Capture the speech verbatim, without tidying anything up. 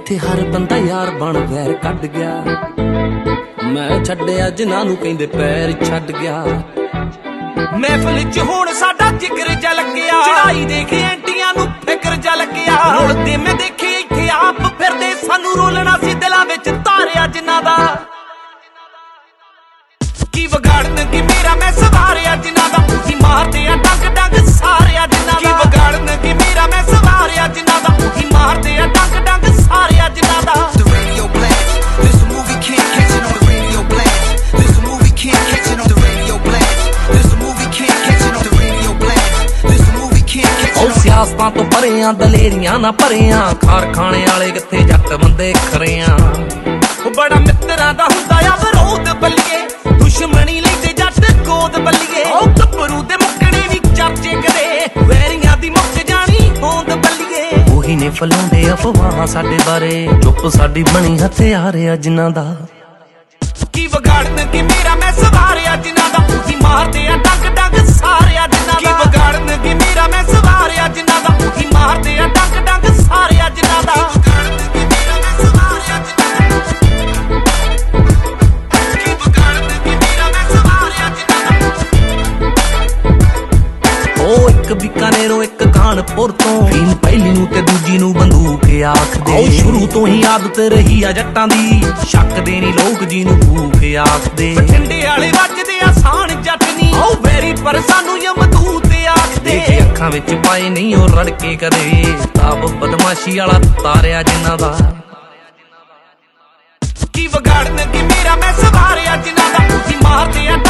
ਜਿੱਥੇ ਹਰ ਬੰਦਾ ਯਾਰ ਬਣ ਵੈਰ ਕੱਢ ਗਿਆ, ਮੈਂ ਛੱਡਿਆ ਜਿਨ੍ਹਾਂ ਨੂੰ ਕਹਿੰਦੇ ਪੈਰ ਛੱਡ ਗਿਆ। ਮਹਿਫਲ ਚ ਹੁਣ ਸਾਡਾ ਜਿਗਰ ਜਾ ਲੱਗਿਆ, ਚੜਾਈ ਦੇਖ ਐਂਟੀਆਂ ਨੂੰ ਫਿਕਰ ਜਾ ਲੱਗਿਆ। ਰੋਲਦੇ ਮੈਂ ਦੇਖੇ ਇੱਥੇ ਆਪ ਫਿਰਦੇ, ਸਾਨੂੰ ਰੋਲਣਾ ਸੀ ਦਿਲਾਂ ਵਿੱਚ ਤਾਰਿਆ ਜਿਨ੍ਹਾਂ ਦਾ। ਕੀ ਵਿਗਾੜਨ ਕੀ ਮੇਰਾ ਮੈਂ ਸਵਾਰਿਆ ਜਿਨ੍ਹਾਂ ਦਾ, ਉਹੀ ਮਾਰਦੇ ਆ ਡੰਗ ਡੰਗ ਸਾਰਿਆ ਜਿਨ੍ਹਾਂ ਦਾ। ਕੀ ਵਿਗਾੜਨ ਕੀ ਮੇਰਾ ਮੈਂ ਸਵਾਰਿਆ ਜਿਨ੍ਹਾਂ ਦਾ, ਉਹੀ ਮਾਰਦੇ ਆ ਡੰਗ ਡੰਗ ਸਾਰਿਆ ਜਿਨ੍ਹਾਂ ਦਾ। The radio blast, this a movie can't catch it on the radio blast. This a movie can't catch it on the radio blast. This a movie can't catch it on the radio blast. This a movie can't catch it on the ਸਿਆਸਤਾਂ ਤੋਂ ਪਰਿਆਂ ਦਲੇਰੀਆਂ ਨਾ ਭਰਿਆਂ, ਕਾਰਖਾਨੇ ਵਾਲੇ ਕਿੱਥੇ ਜੱਟ ਬੰਦੇ ਖਰਿਆਂ। ਉਹ ਬੜਾ ਮਿੱਤਰਾਂ ਦਾ ਹੁੰਦਾ ਆ ਵਿਰੋਧ ਬੱਲੀਏ, ਦੁਸ਼ਮਣੀ ਲੈਂਦੇ ਜੱਟ ਗੋਦ ਬੱਲੀਏ। ਉਹ ਗੱਭਰੂ ਦੇ ਮੁੱਕਣੇ ਵੀ ਚਰਚੇ ਕਰੇ, ਵੈਰੀਆਂ ਦੀ ਮੁੱਕ ਜਾਣੀ ਹੋਂਦ ਬੱਲੀਏ। ਉਹੀ ਨੇ ਫਲਾਉਂਦੇ ਅਫਵਾਹਾਂ ਸਾਡੇ ਬਾਰੇ, ਚੁੱਪ ਸਾਡੀ ਬਣੀ ਹਥਿਆਰ ਆ ਜਿਨ੍ਹਾਂ ਦਾ। ਕੀ ਵਿਗਾੜਨ ਕੀ ਮੇਰਾ ਮੈਂ ਸਵਾਰਿਆ ਜਿਨ੍ਹਾਂ ਦਾ, ਉਹੀ ਮਾਰਦੇ ਆ ਡੰਗ ਡੰਗ ਸਾਰਿਆ ਜਿਨ੍ਹਾਂ ਦਾ। ਕੀ ਵਿਗਾੜਨ ਕੀ ਮੇਰਾ ਮੈਂ ਸਵਾਰਿਆ ਜਿਨ੍ਹਾਂ ਦਾ, ਉਹੀ ਮਾਰਦੇ ਆ ਡੰਗ ਡੰਗ ਸਾਰਿਆ ਜਿਨ੍ਹਾਂ ਦਾ। ਉਹ ਇੱਕ ਬੀਕਾਨੇਰੋਂ ਇੱਕ ਕਾਨਪੁਰ ਤੋਂ, ਫੀਮ ਪਹਿਲੀ ਨੂੰ ਤੇ ਦੂਜੀ ਨੂੰ ਬੰਦੂਕ ਆਖਦੇ। ਉਹ ਸ਼ੁਰੂ ਤੋਂ ਹੀ ਆਦਤ ਰਹੀ ਆ ਜੱਟਾਂ ਦੀ, ਸ਼ੱਕ ਦੇ ਨੀ ਲੋਕ ਜੀ ਨੂੰ ਭੂਖ ਆਖਦੇ। ਬਠਿੰਡੇ ਵਾਲੇ ਵੱਜਦੇ ਆਸਾਨ ਜੱਟ ਨੀ, ਉਹ ਵੈਰੀ ਪਰ ਸਾਨੂੰ ਯਮਦੂਤ ਆਖਦੇ। ਦੇਖੇ ਅੱਖਾਂ ਵਿੱਚ ਪਾਏ ਨਹੀਂ ਉਹ ਰੜਕੇ ਕਦੇ, ਤਾਬ ਬਦਮਾਸ਼ੀ ਵਾਲਾ ਤਾਰਿਆ ਜਿਨ੍ਹਾਂ ਦਾ। ਕੀ ਵਿਗਾੜਨ ਕੀ ਮੇਰਾ ਮੈਂ ਸਵਾਰਿਆ ਜਿਨ੍ਹਾਂ ਦਾ, ਉਹੀ ਮਾਰਦੇ ਆ